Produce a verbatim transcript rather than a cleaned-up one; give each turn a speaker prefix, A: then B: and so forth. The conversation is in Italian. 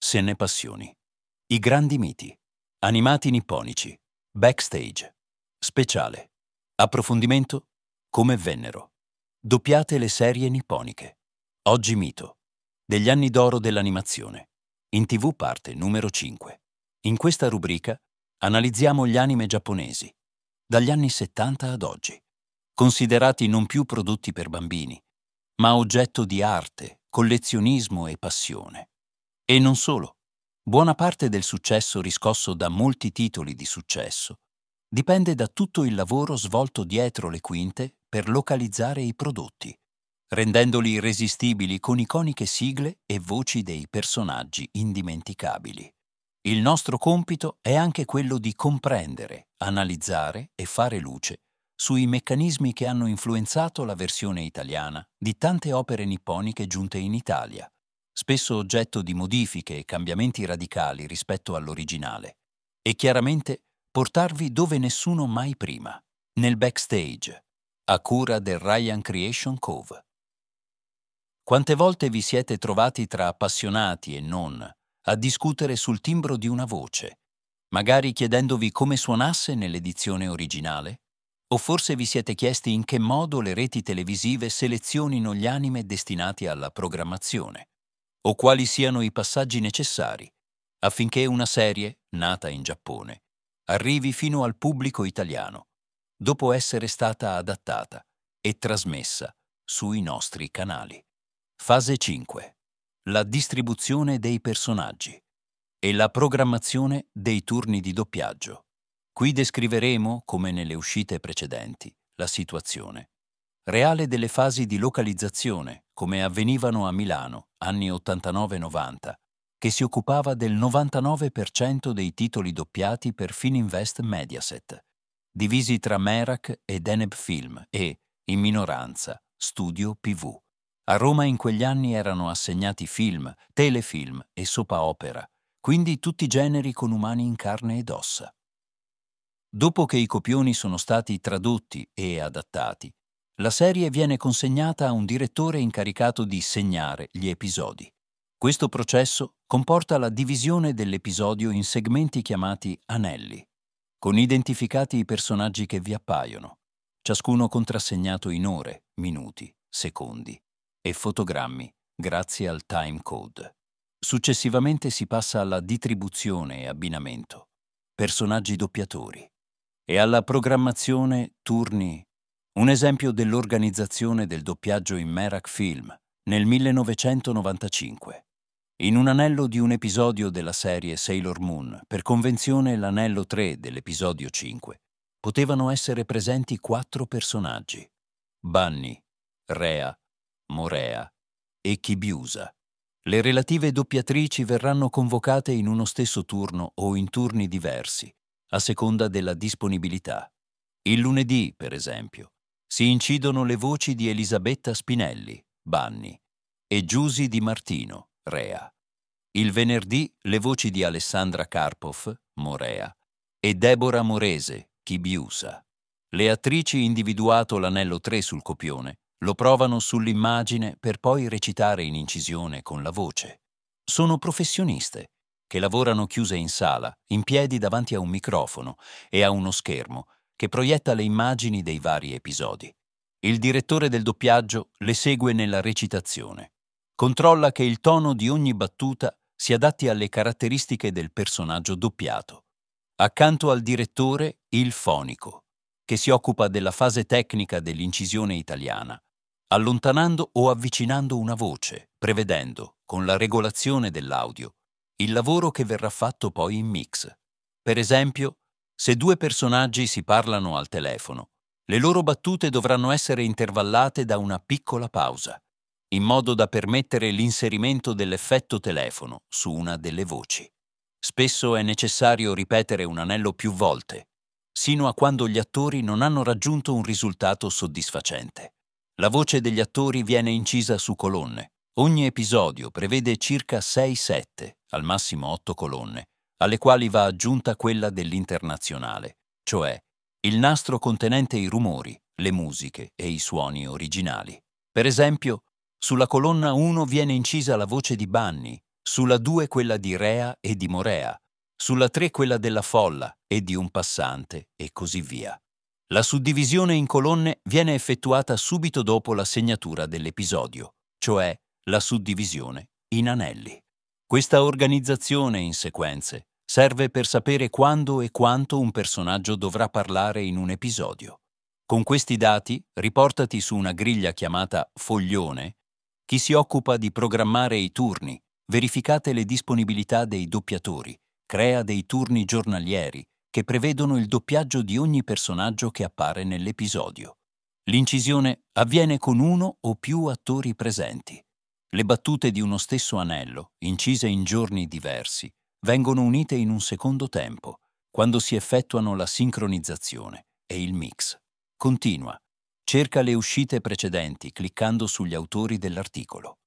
A: se ne passioni. I grandi miti. Animati nipponici. Backstage. Speciale. Approfondimento. Come vennero. Doppiate le serie nipponiche. Oggi mito. Degli anni d'oro dell'animazione. In tivù parte numero cinque. In questa rubrica analizziamo gli anime giapponesi, dagli anni settanta ad oggi, considerati non più prodotti per bambini, ma oggetto di arte, collezionismo e passione. E non solo. Buona parte del successo riscosso da molti titoli di successo dipende da tutto il lavoro svolto dietro le quinte per localizzare i prodotti, rendendoli irresistibili con iconiche sigle e voci dei personaggi indimenticabili. Il nostro compito è anche quello di comprendere, analizzare e fare luce sui meccanismi che hanno influenzato la versione italiana di tante opere nipponiche giunte in Italia, spesso oggetto di modifiche e cambiamenti radicali rispetto all'originale, e chiaramente portarvi dove nessuno mai prima, nel backstage, a cura del Ryan Creation Cove. Quante volte vi siete trovati tra appassionati e non a discutere sul timbro di una voce, magari chiedendovi come suonasse nell'edizione originale? O forse vi siete chiesti in che modo le reti televisive selezionino gli anime destinati alla programmazione, o quali siano i passaggi necessari affinché una serie, nata in Giappone, arrivi fino al pubblico italiano, dopo essere stata adattata e trasmessa sui nostri canali. Fase cinque. La distribuzione dei personaggi e la programmazione dei turni di doppiaggio. Qui descriveremo, come nelle uscite precedenti, la situazione reale delle fasi di localizzazione, come avvenivano a Milano, anni ottantanove novanta, che si occupava del novantanove per cento dei titoli doppiati per Fininvest Mediaset, divisi tra Merak e Deneb Film e, in minoranza, Studio P V. A Roma in quegli anni erano assegnati film, telefilm e soap opera, quindi tutti generi con umani in carne ed ossa. Dopo che i copioni sono stati tradotti e adattati, la serie viene consegnata a un direttore incaricato di segnare gli episodi. Questo processo comporta la divisione dell'episodio in segmenti chiamati anelli, con identificati i personaggi che vi appaiono, ciascuno contrassegnato in ore, minuti, secondi e fotogrammi grazie al time code. Successivamente si passa alla distribuzione e abbinamento, personaggi doppiatori, e alla programmazione turni. Un esempio dell'organizzazione del doppiaggio in Merak Film nel millenovecentonovantacinque. In un anello di un episodio della serie Sailor Moon, per convenzione l'anello tre dell'episodio cinque, potevano essere presenti quattro personaggi: Bunny, Rea, Morea e Chibiusa. Le relative doppiatrici verranno convocate in uno stesso turno o in turni diversi, a seconda della disponibilità. Il lunedì, per esempio, si incidono le voci di Elisabetta Spinelli, Bunny, e Giusy Di Martino, Rea. Il venerdì le voci di Alessandra Karpov, Morea, e Deborah Morese, Chibiusa. Le attrici individuato l'anello tre sul copione lo provano sull'immagine per poi recitare in incisione con la voce. Sono professioniste che lavorano chiuse in sala, in piedi davanti a un microfono e a uno schermo che proietta le immagini dei vari episodi. Il direttore del doppiaggio le segue nella recitazione. Controlla che il tono di ogni battuta si adatti alle caratteristiche del personaggio doppiato. Accanto al direttore, il fonico, che si occupa della fase tecnica dell'incisione italiana, allontanando o avvicinando una voce, prevedendo, con la regolazione dell'audio, il lavoro che verrà fatto poi in mix. Per esempio, se due personaggi si parlano al telefono, le loro battute dovranno essere intervallate da una piccola pausa, in modo da permettere l'inserimento dell'effetto telefono su una delle voci. Spesso è necessario ripetere un anello più volte, sino a quando gli attori non hanno raggiunto un risultato soddisfacente. La voce degli attori viene incisa su colonne. Ogni episodio prevede circa sei sette, al massimo otto colonne, alle quali va aggiunta quella dell'internazionale, cioè il nastro contenente i rumori, le musiche e i suoni originali. Per esempio, sulla colonna uno viene incisa la voce di Bunny, sulla due quella di Rea e di Morea, sulla tre quella della folla e di un passante, e così via. La suddivisione in colonne viene effettuata subito dopo la segnatura dell'episodio, cioè la suddivisione in anelli. Questa organizzazione in sequenze serve per sapere quando e quanto un personaggio dovrà parlare in un episodio. Con questi dati, riportati su una griglia chiamata foglione, chi si occupa di programmare i turni, verificate le disponibilità dei doppiatori, crea dei turni giornalieri che prevedono il doppiaggio di ogni personaggio che appare nell'episodio. L'incisione avviene con uno o più attori presenti. Le battute di uno stesso anello, incise in giorni diversi, vengono unite in un secondo tempo, quando si effettuano la sincronizzazione e il mix. Continua. Cerca le uscite precedenti cliccando sugli autori dell'articolo.